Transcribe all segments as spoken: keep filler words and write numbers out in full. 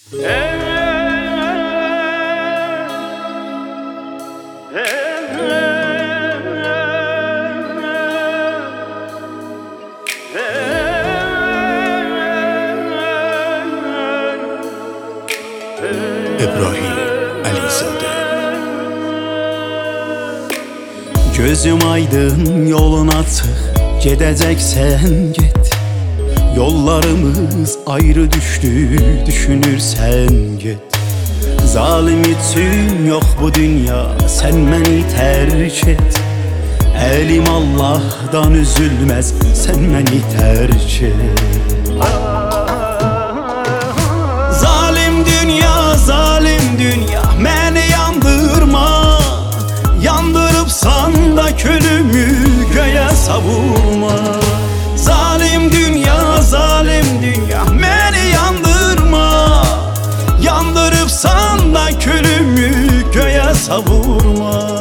İbrahim Əlizadə. Gözüm aydın, yolun açıq, gedəcəksən get. Yollarımız ayrı düşdü, düşünürsən get. Zalim üçün yox bu dünya, sən məni tərk et. Əlim Allahdan üzülməz, sən məni tərk et. Zalim dünya, zalim dünya, məni yandırma. Yandırıbsan da külümü göğe savurma. Zalim dünya, zalim dünya, məni yandırma. Yandırıbsan da külümü göğe savurma.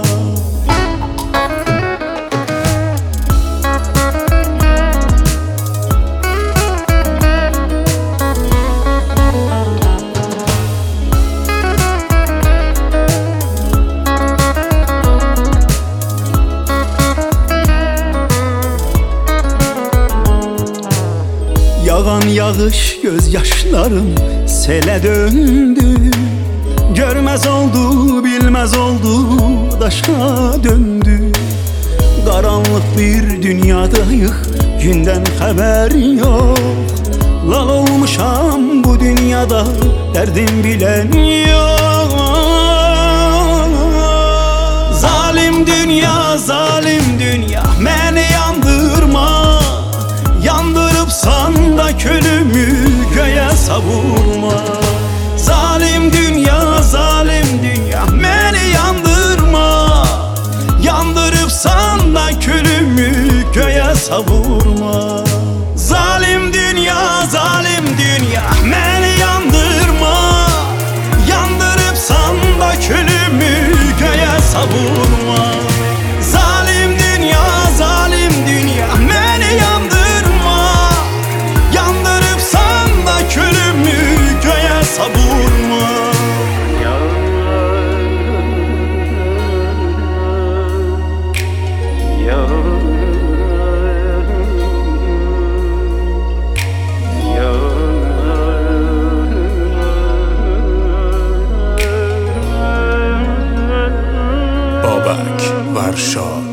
Yağan yağış gözyaşlarım sele döndü. Görmez oldu, bilmez oldu, daşa döndü. Karanlık bir dünyadayıq, günden haber yok. Lal olmuşam bu dünyada, derdim bilen yok. Zalim dünya, zalim dünya, məni yandırma. Yandırıbsan da külümü göğe savurma. Zalim dünya, zalim dünya, məni yandırma. Yandırıbsan da külümü göğe savurma. Zalim dünya, zalim dünya, məni yandırma. Yandırıbsan da külümü göğe savurma. Zalim dünya, zalim dünya, məni yandırma. Yandırıbsan da külümü göğe savurma. Babək Varşa.